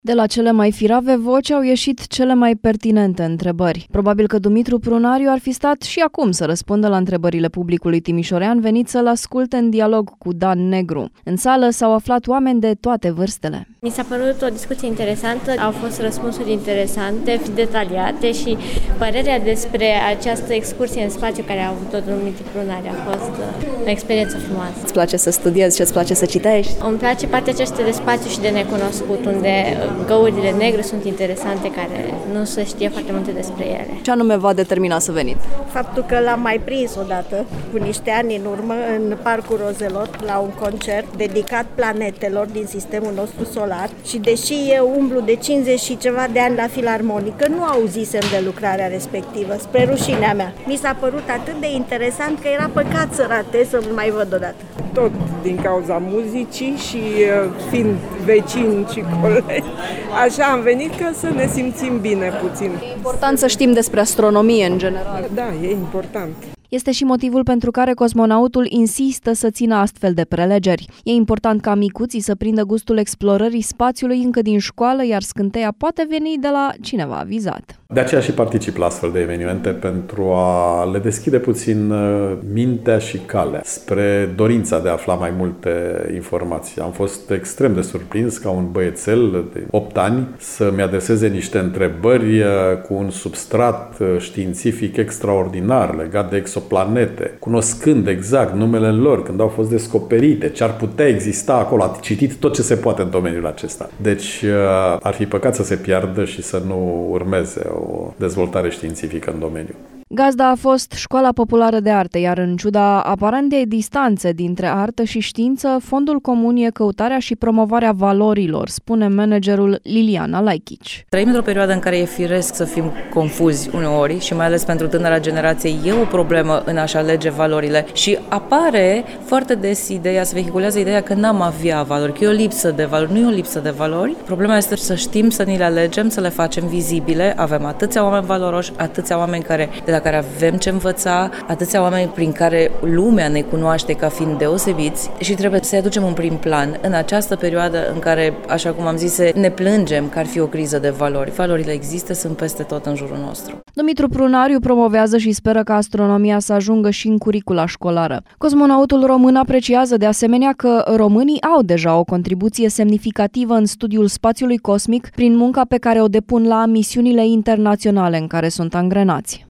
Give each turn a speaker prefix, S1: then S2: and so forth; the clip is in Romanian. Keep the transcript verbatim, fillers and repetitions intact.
S1: De la cele mai firave voci au ieșit cele mai pertinente întrebări. Probabil că Dumitru Prunariu ar fi stat și acum să răspundă la întrebările publicului timișorean venit să-l asculte în dialog cu Dan Negru. În sală s-au aflat oameni de toate vârstele.
S2: Mi s-a părut o discuție interesantă, au fost răspunsuri interesante, detaliate și părerea despre această excursie în spațiu care a avut-o Dumitru Prunariu a fost o experiență frumoasă.
S1: Îți place să studiezi și îți place să citești?
S2: Îmi place partea aceasta de spațiu și de necunoscut, unde găurile negre sunt interesante, care nu se știe foarte multe despre ele.
S1: Ce anume v-a determinat să veniți?
S3: Faptul că l-am mai prins odată, cu niște ani în urmă, în Parcul Rozelot, la un concert dedicat planetelor din sistemul nostru solar și deși eu umblu de cincizeci și ceva de ani la filarmonică, nu auzisem de lucrarea respectivă, spre rușinea mea. Mi s-a părut atât de interesant că era păcat să ratez să-l mai văd odată.
S4: Tot din cauza muzicii și fiind vecini și colegi, așa am venit ca să ne simțim bine puțin.
S1: E important să știm despre astronomie în general.
S4: Da, e important.
S1: Este și motivul pentru care cosmonautul insistă să țină astfel de prelegeri. E important ca micuții să prindă gustul explorării spațiului încă din școală, iar scânteia poate veni de la cineva vizat.
S5: De aceea și particip la astfel de evenimente pentru a le deschide puțin mintea și calea spre dorința de a afla mai multe informații. Am fost extrem de surprins ca un băiețel de opt ani să-mi adreseze niște întrebări cu un substrat științific extraordinar legat de exoplanete, cunoscând exact numele lor, când au fost descoperite, ce ar putea exista acolo. A citit tot ce se poate în domeniul acesta. Deci ar fi păcat să se piardă și să nu urmeze o dezvoltare științifică în domeniu.
S1: Gazda a fost Școala Populară de Arte, iar în ciuda aparentei distanțe dintre artă și știință, fondul comun e căutarea și promovarea valorilor, spune managerul Liliana Laichici.
S6: Trăim într-o perioadă în care e firesc să fim confuzi uneori și mai ales pentru tânăra generație e o problemă în a-și alege valorile și apare foarte des ideea, se vehiculează ideea că n-am avea valori, că e o lipsă de valori. Nu e o lipsă de valori, problema este să știm să ni le alegem, să le facem vizibile. Avem atâția oameni valoroși, atâția oameni care, de la care avem ce învăța, atâția oameni prin care lumea ne cunoaște ca fiind deosebiți și trebuie să-i aducem în prim plan în această perioadă în care, așa cum am zis, ne plângem că ar fi o criză de valori. Valorile există, sunt peste tot în jurul nostru.
S1: Dumitru Prunariu promovează și speră ca astronomia să ajungă și în curicula școlară. Cosmonautul român apreciază de asemenea că românii au deja o contribuție semnificativă în studiul spațiului cosmic prin munca pe care o depun la misiunile internaționale în care sunt angrenați.